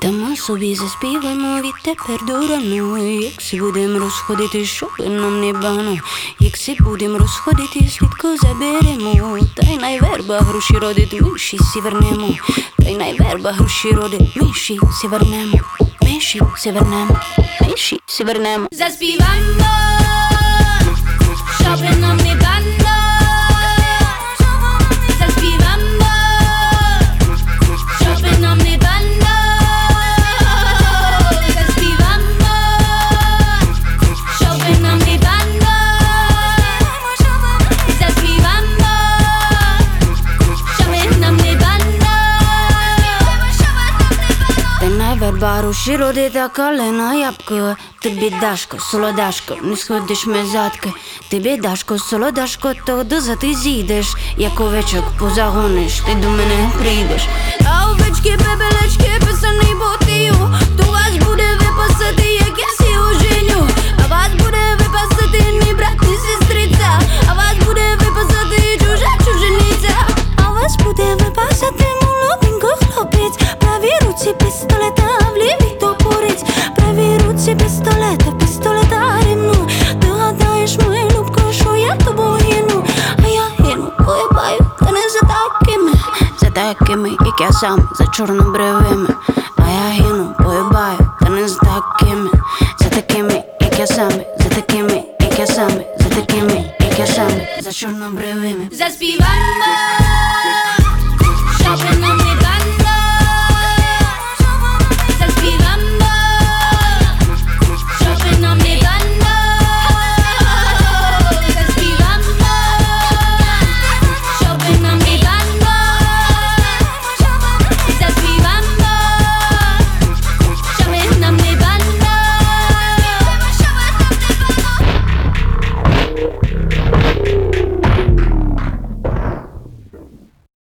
Та ми собі заспіваємо відтепер до рану. Як си будем розходити, щоб нам не бано. Як си будем розходити, слідко заберемо. Та й най верба гроші родить, ми ще сі вернемо. Та й най верба гроші родить, ми ще сі вернемо. Ми ще сі вернемо, ми ще сі вернемо. Заспіваємо, щоб нам не бано. Заспіваємо, щоб нам не бано. Заспіваємо, щоб нам не бано. Заспіваємо, щоб нам не бано. Та й най верба гроші родить, та калина ябко. Тобі дашко, солодашко, не сходиш мезатки. Тобі дашко, солодашко, то доза ти зійдеш. Як овечок позагониш, ти до мене прийдеш. А овечки, бебелечки, писаний ботію. То вас буде випасати, як я сі оженю. А вас буде випасати мій брат і сестриця. А вас буде випасати чужа чужениця. А вас буде випасати молоденько хлопець. Правій руці пістолета, в лівій топорець. Правій руці пістолета, пістолета рівну. Ти гадаєш, моя любко, що я тобою гину. А я гину, поїбаю, та не за такими, як я сам, за чорнобривими. А я гину, поїбаю, та не за такими, як я сам, за такими, як я сам, за такими, як я сам, за чорнобривими. Заспіваємо, щоб нам